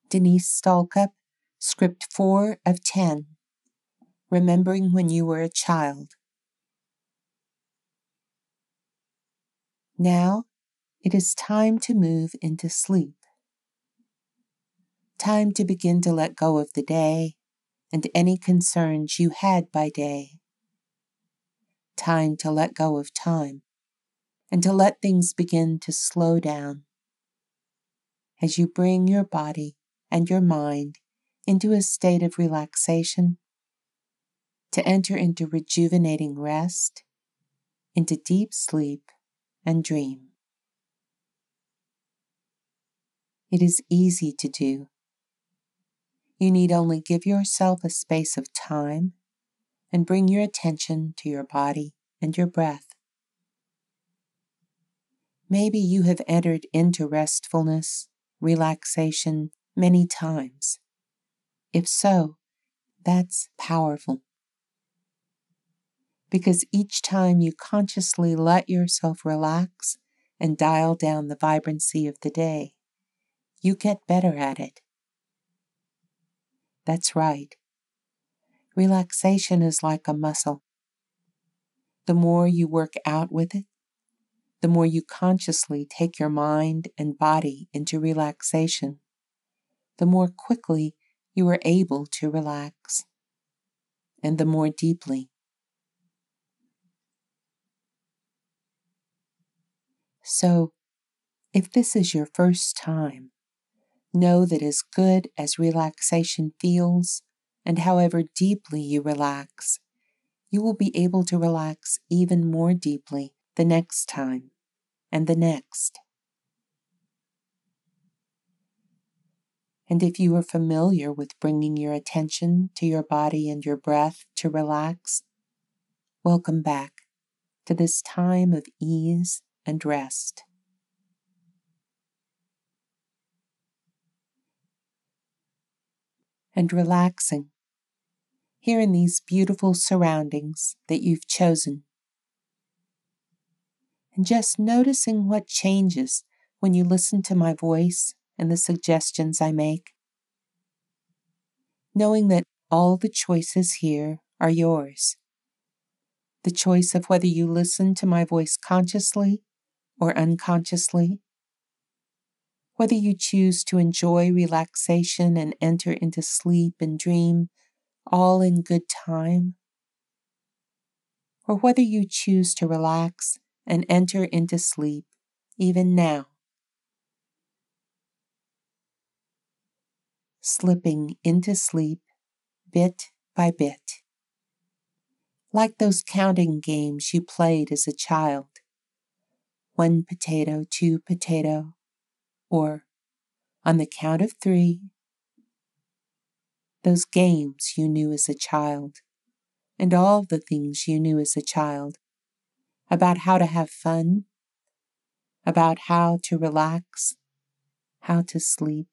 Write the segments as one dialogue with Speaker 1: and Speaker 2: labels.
Speaker 1: Denise Stalcup, Script 4 of 10, Remembering When You Were a Child. Now, it is time to move into sleep. Time to begin to let go of the day and any concerns you had by day. Time to let go of time and to let things begin to slow down as you bring your body and your mind into a state of relaxation, to enter into rejuvenating rest, into deep sleep and dream. It is easy to do. You need only give yourself a space of time and bring your attention to your body and your breath. Maybe you have entered into restfulness, relaxation many times. If so, that's powerful. Because each time you consciously let yourself relax and dial down the vibrancy of the day, you get better at it. That's right. Relaxation is like a muscle. The more you work out with it, the more you consciously take your mind and body into relaxation, the more quickly you are able to relax, and the more deeply. So, if this is your first time, know that as good as relaxation feels, and however deeply you relax, you will be able to relax even more deeply the next time, and the next. And if you are familiar with bringing your attention to your body and your breath to relax, welcome back to this time of ease and rest. And relaxing here in these beautiful surroundings that you've chosen. And just noticing what changes when you listen to my voice and the suggestions I make. Knowing that all the choices here are yours. The choice of whether you listen to my voice consciously or unconsciously. Whether you choose to enjoy relaxation and enter into sleep and dream all in good time. Or whether you choose to relax and enter into sleep even now. Slipping into sleep bit by bit. Like those counting games you played as a child. 1 potato, 2 potato, or on the count of 3. Those games you knew as a child, and all the things you knew as a child, about how to have fun, about how to relax, how to sleep.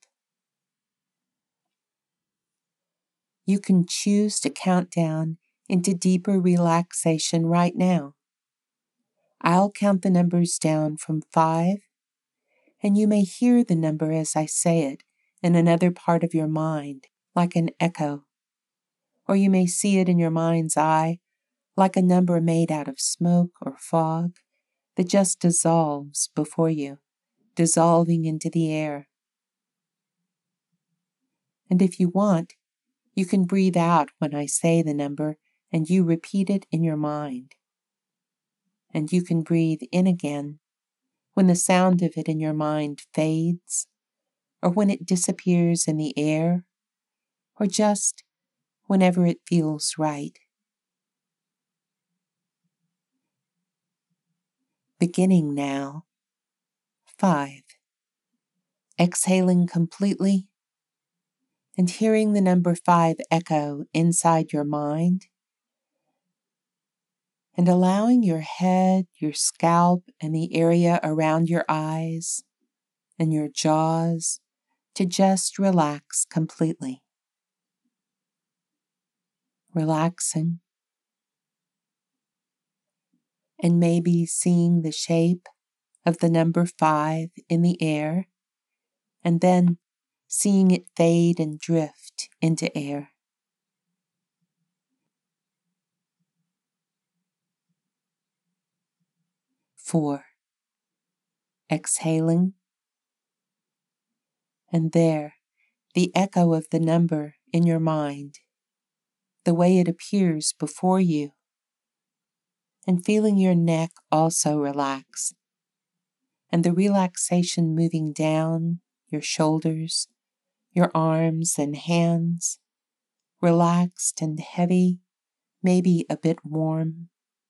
Speaker 1: You can choose to count down into deeper relaxation right now. I'll count the numbers down from 5, and you may hear the number as I say it in another part of your mind, like an echo. Or you may see it in your mind's eye, like a number made out of smoke or fog that just dissolves before you, dissolving into the air. And if you want, you can breathe out when I say the number and you repeat it in your mind. And you can breathe in again when the sound of it in your mind fades, or when it disappears in the air, or just whenever it feels right. Beginning now. 5. Exhaling completely and hearing the number 5 echo inside your mind, and allowing your head, your scalp, and the area around your eyes and your jaws to just relax completely. Relaxing, and maybe seeing the shape of the number 5 in the air, and then seeing it fade and drift into air. 4. Exhaling, and there, the echo of the number in your mind, the way it appears before you, and feeling your neck also relax, and the relaxation moving down your shoulders, your arms and hands, relaxed and heavy, maybe a bit warm.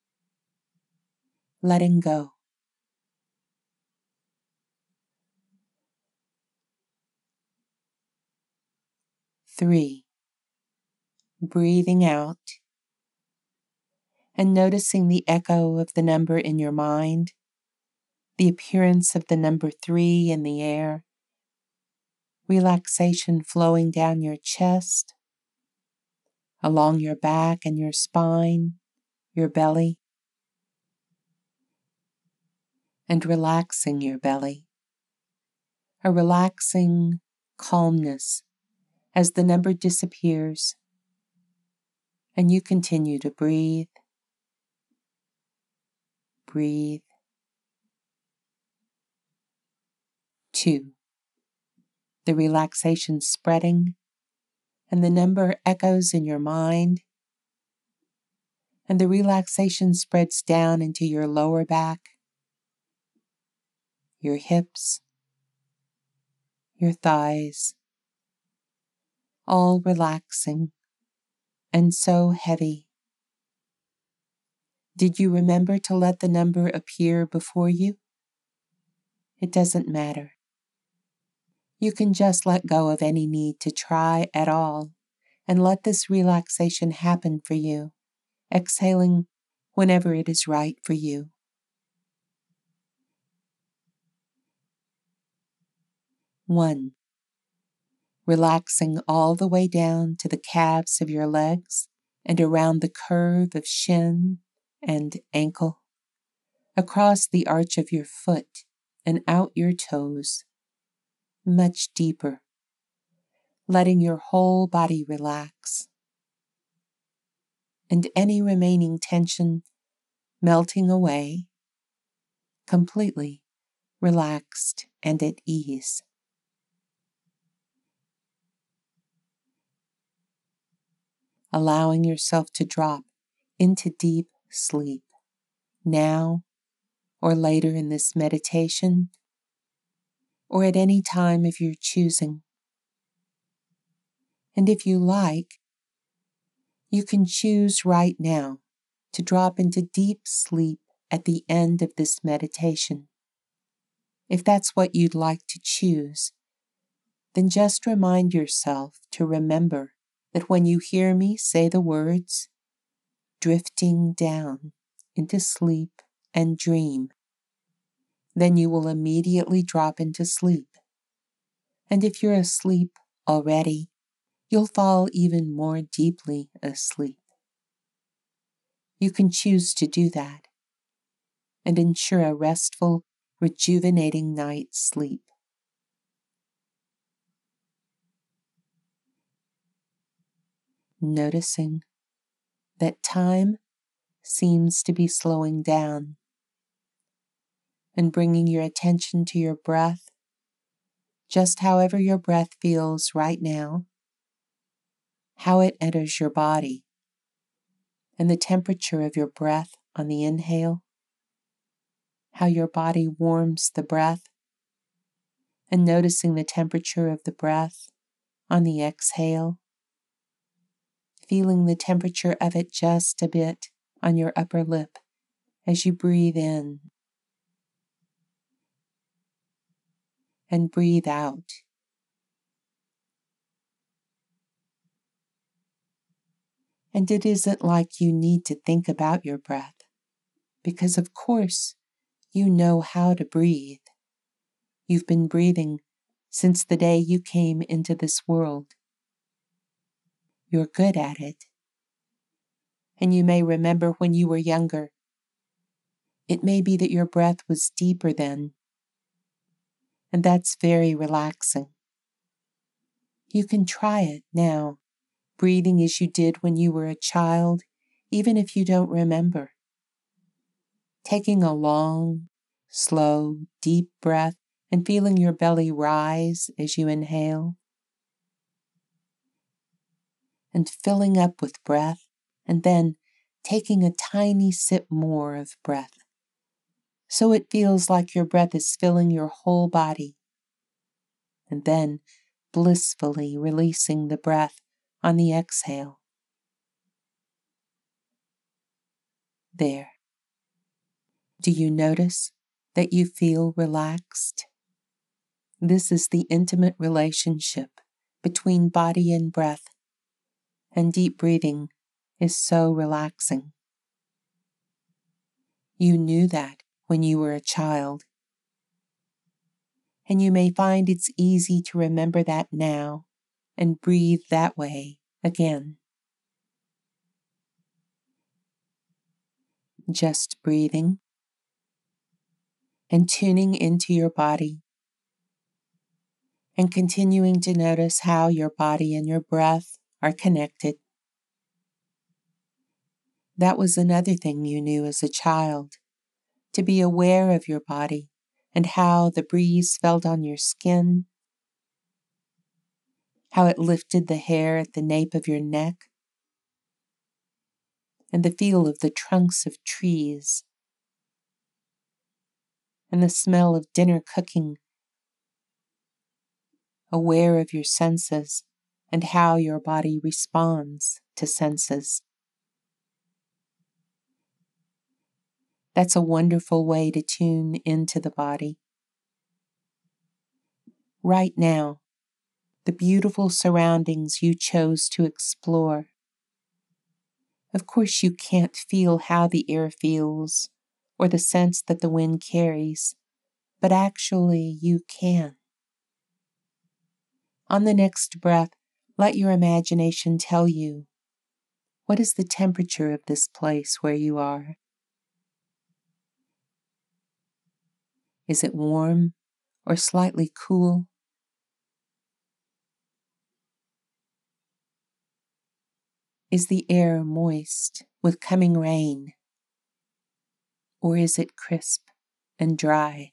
Speaker 1: Letting go. 3. Breathing out and noticing the echo of the number in your mind, the appearance of the number 3 in the air, relaxation flowing down your chest, along your back and your spine, your belly, and relaxing your belly. A relaxing calmness as the number disappears and you continue to breathe, breathe. 2. The relaxation spreading and the number echoes in your mind, and the relaxation spreads down into your lower back, your hips, your thighs, all relaxing and so heavy. Did you remember to let the number appear before you? It doesn't matter. You can just let go of any need to try at all and let this relaxation happen for you, exhaling whenever it is right for you. 1. Relaxing all the way down to the calves of your legs and around the curve of shin and ankle, across the arch of your foot and out your toes, much deeper, letting your whole body relax, and any remaining tension melting away, completely relaxed and at ease. Allowing yourself to drop into deep sleep now or later in this meditation, or at any time of your choosing. And if you like, you can choose right now to drop into deep sleep at the end of this meditation. If that's what you'd like to choose, then just remind yourself to remember that when you hear me say the words, drifting down into sleep and dream, then you will immediately drop into sleep. And if you're asleep already, you'll fall even more deeply asleep. You can choose to do that and ensure a restful, rejuvenating night's sleep. Noticing that time seems to be slowing down and bringing your attention to your breath, just however your breath feels right now, how it enters your body, and the temperature of your breath on the inhale, how your body warms the breath, and noticing the temperature of the breath on the exhale, feeling the temperature of it just a bit on your upper lip as you breathe in and breathe out. And it isn't like you need to think about your breath, because of course you know how to breathe. You've been breathing since the day you came into this world. You're good at it. And you may remember when you were younger. It may be that your breath was deeper then, and that's very relaxing. You can try it now, breathing as you did when you were a child, even if you don't remember. Taking a long, slow, deep breath and feeling your belly rise as you inhale. And filling up with breath, and then taking a tiny sip more of breath. So it feels like your breath is filling your whole body. And then blissfully releasing the breath on the exhale. There. Do you notice that you feel relaxed? This is the intimate relationship between body and breath, and deep breathing is so relaxing. You knew that when you were a child, and you may find it's easy to remember that now and breathe that way again. Just breathing and tuning into your body and continuing to notice how your body and your breath are connected. That was another thing you knew as a child, to be aware of your body and how the breeze felt on your skin, how it lifted the hair at the nape of your neck, and the feel of the trunks of trees, and the smell of dinner cooking, aware of your senses and how your body responds to senses. That's a wonderful way to tune into the body. Right now, the beautiful surroundings you chose to explore. Of course, you can't feel how the air feels or the sense that the wind carries, but actually you can. On the next breath, let your imagination tell you, what is the temperature of this place where you are? Is it warm or slightly cool? Is the air moist with coming rain? Or is it crisp and dry?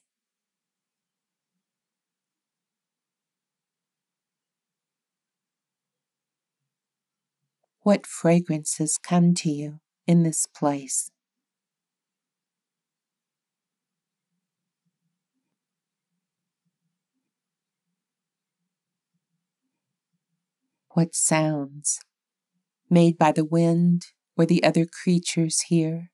Speaker 1: What fragrances come to you in this place? What sounds, made by the wind or the other creatures here?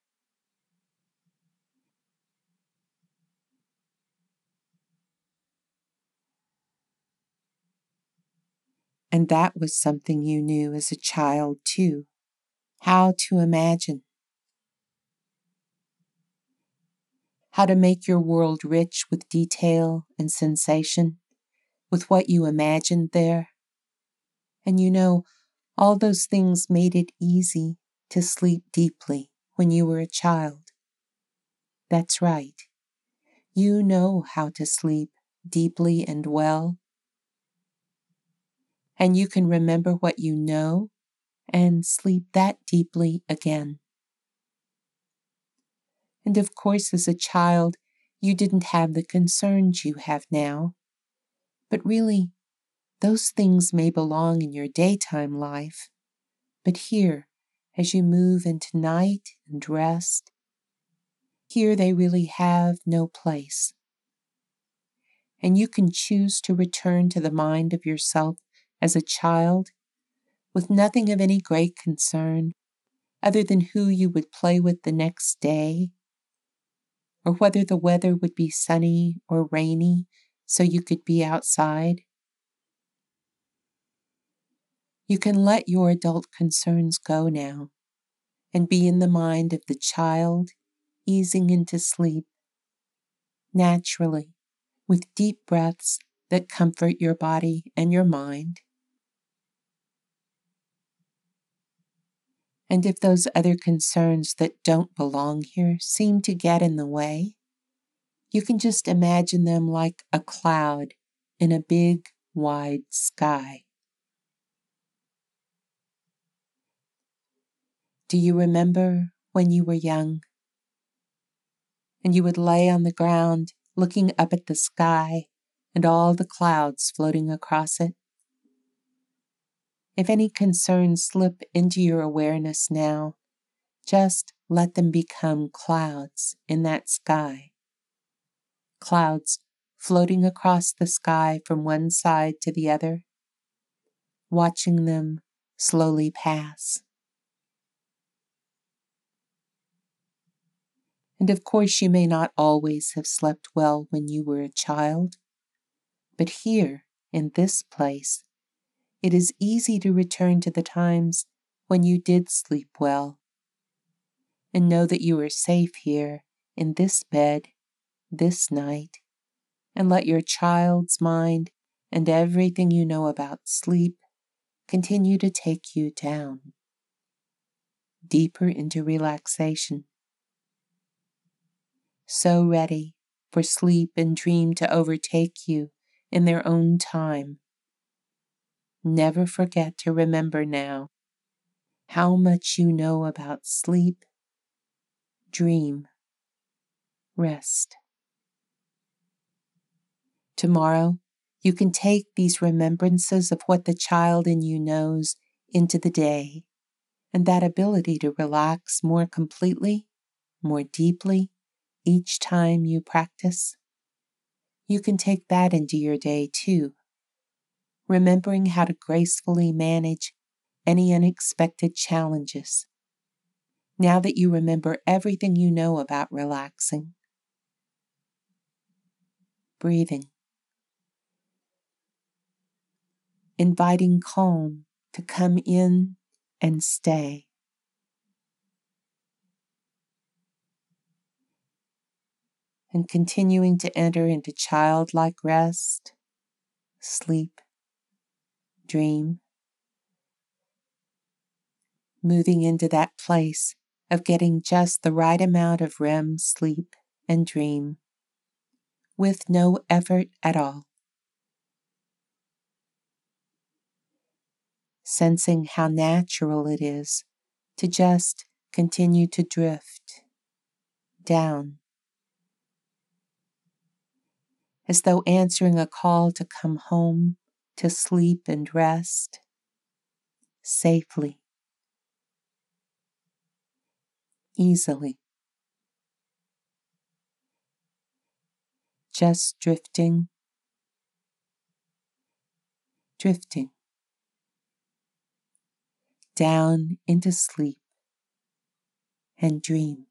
Speaker 1: And that was something you knew as a child too, how to imagine, how to make your world rich with detail and sensation, with what you imagined there. And you know, all those things made it easy to sleep deeply when you were a child. That's right. You know how to sleep deeply and well. And you can remember what you know and sleep that deeply again. And of course, as a child, you didn't have the concerns you have now. But really, those things may belong in your daytime life. But here, as you move into night and rest, here they really have no place. And you can choose to return to the mind of yourself as a child with nothing of any great concern other than who you would play with the next day, or whether the weather would be sunny or rainy so you could be outside. You can let your adult concerns go now and be in the mind of the child easing into sleep, naturally, with deep breaths that comfort your body and your mind. And if those other concerns that don't belong here seem to get in the way, you can just imagine them like a cloud in a big, wide sky. Do you remember when you were young and you would lay on the ground looking up at the sky and all the clouds floating across it? If any concerns slip into your awareness now, just let them become clouds in that sky. Clouds floating across the sky from one side to the other, watching them slowly pass. And of course, you may not always have slept well when you were a child, but here, in this place, it is easy to return to the times when you did sleep well, and know that you are safe here in this bed, this night, and let your child's mind and everything you know about sleep continue to take you down, deeper into relaxation. So ready for sleep and dream to overtake you in their own time. Never forget to remember now how much you know about sleep, dream, rest. Tomorrow, you can take these remembrances of what the child in you knows into the day, and that ability to relax more completely, more deeply, each time you practice. You can take that into your day too, remembering how to gracefully manage any unexpected challenges. Now that you remember everything you know about relaxing, breathing, inviting calm to come in and stay, and continuing to enter into childlike rest, sleep, dream, moving into that place of getting just the right amount of REM sleep and dream with no effort at all. Sensing how natural it is to just continue to drift down, as though answering a call to come home, to sleep and rest safely, easily. Just drifting, drifting down into sleep and dream.